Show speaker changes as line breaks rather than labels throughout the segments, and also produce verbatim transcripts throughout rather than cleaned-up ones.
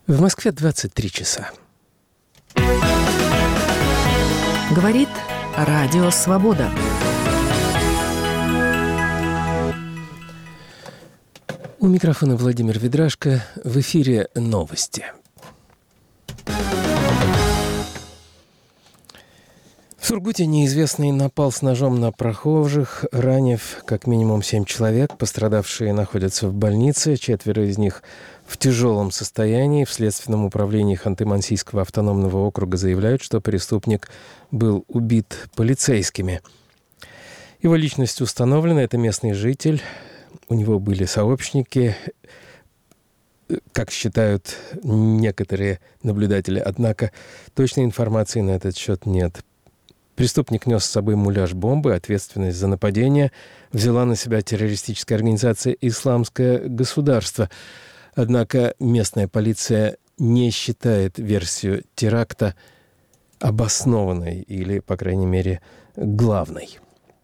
В Москве двадцать три часа.
Говорит Радио Свобода.
У микрофона Владимир Ведрашко. В эфире новости. В Сургуте неизвестный напал с ножом на прохожих, ранив как минимум семь человек. Пострадавшие находятся в больнице, четверо из них в тяжелом состоянии. В Следственном управлении Ханты-Мансийского автономного округа заявляют, что преступник был убит полицейскими. Его личность установлена, это местный житель. У него были сообщники, как считают некоторые наблюдатели. Однако точной информации на этот счет нет. Преступник нес с собой муляж бомбы. Ответственность за нападение взяла на себя террористическая организация «Исламское государство». Однако местная полиция не считает версию теракта обоснованной или, по крайней мере, главной.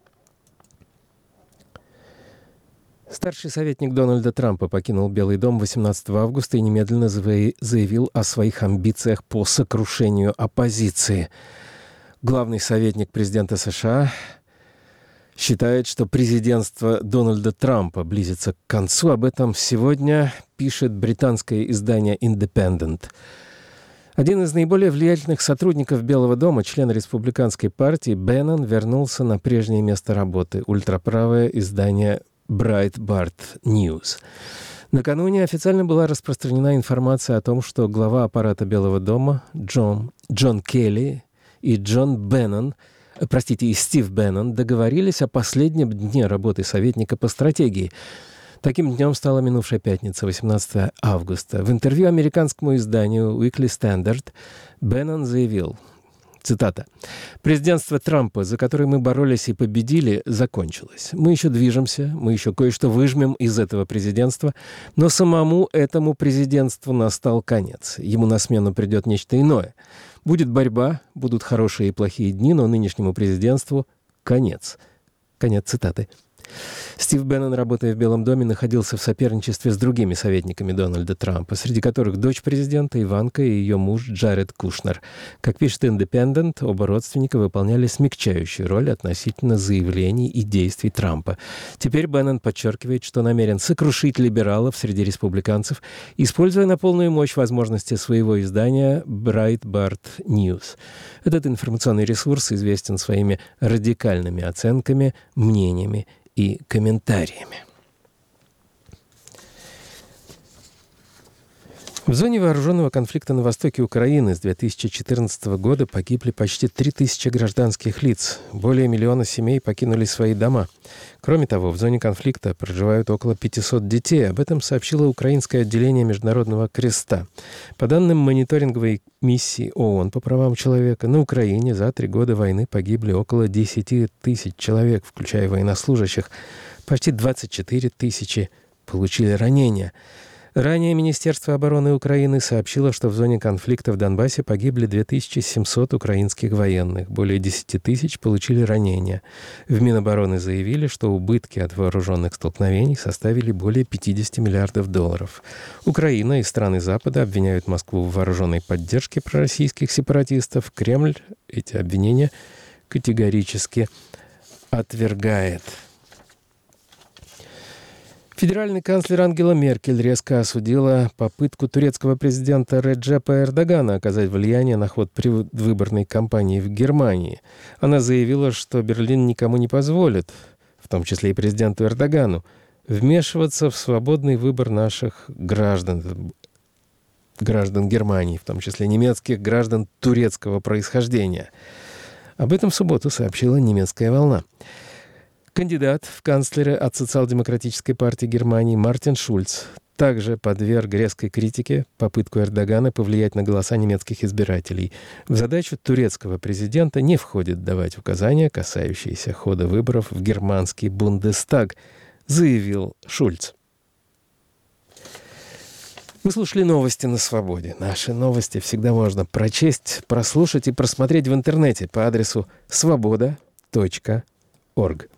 Старший советник Дональда Трампа покинул Белый дом восемнадцатого августа и немедленно заявил о своих амбициях по сокрушению оппозиции. Главный советник президента США считает, что президентство Дональда Трампа близится к концу. Об этом сегодня пишет британское издание «Independent». Один из наиболее влиятельных сотрудников Белого дома, член республиканской партии, Беннон, вернулся на прежнее место работы – ультраправое издание Breitbart News. Накануне официально была распространена информация о том, что глава аппарата Белого дома Джон, Джон Келли и Джон Беннон, простите, и Стив Беннон договорились о последнем дне работы советника по стратегии. Таким днем стала минувшая пятница, восемнадцатого августа. В интервью американскому изданию Weekly Standard Беннон заявил, цитата, «Президентство Трампа, за которое мы боролись и победили, закончилось. Мы еще движемся, мы еще кое-что выжмем из этого президентства, но самому этому президентству настал конец. Ему на смену придет нечто иное. Будет борьба, будут хорошие и плохие дни, но нынешнему президентству конец». Конец цитаты. Стив Беннон, работая в Белом доме, находился в соперничестве с другими советниками Дональда Трампа, среди которых дочь президента Иванка и ее муж Джаред Кушнер. Как пишет «Индепендент», оба родственника выполняли смягчающую роль относительно заявлений и действий Трампа. Теперь Беннон подчеркивает, что намерен сокрушить либералов среди республиканцев, используя на полную мощь возможности своего издания Breitbart News. Этот информационный ресурс известен своими радикальными оценками, мнениями и комментариями. В зоне вооруженного конфликта на востоке Украины с две тысячи четырнадцатого года погибли почти три тысячи гражданских лиц. Более миллиона семей покинули свои дома. Кроме того, в зоне конфликта проживают около пятисот детей. Об этом сообщило украинское отделение Международного Креста. По данным мониторинговой миссии ООН по правам человека, на Украине за три года войны погибли около десять тысяч человек, включая военнослужащих. Почти двадцать четыре тысячи получили ранения. Ранее Министерство обороны Украины сообщило, что в зоне конфликта в Донбассе погибли две тысячи семьсот украинских военных. Более десять тысяч получили ранения. В Минобороны заявили, что убытки от вооруженных столкновений составили более пятьдесят миллиардов долларов. Украина и страны Запада обвиняют Москву в вооруженной поддержке пророссийских сепаратистов. Кремль эти обвинения категорически отвергает. Федеральный канцлер Ангела Меркель резко осудила попытку турецкого президента Реджепа Эрдогана оказать влияние на ход предвыборной кампании в Германии. Она заявила, что Берлин никому не позволит, в том числе и президенту Эрдогану, вмешиваться в свободный выбор наших граждан, граждан Германии, в том числе немецких граждан турецкого происхождения. Об этом в субботу сообщила «Немецкая волна». Кандидат в канцлеры от социал-демократической партии Германии Мартин Шульц также подверг резкой критике попытку Эрдогана повлиять на голоса немецких избирателей. В задачу турецкого президента не входит давать указания, касающиеся хода выборов в германский Бундестаг, заявил Шульц. Вы слушали новости на Свободе. Наши новости всегда можно прочесть, прослушать и просмотреть в интернете по адресу свобода точка орг.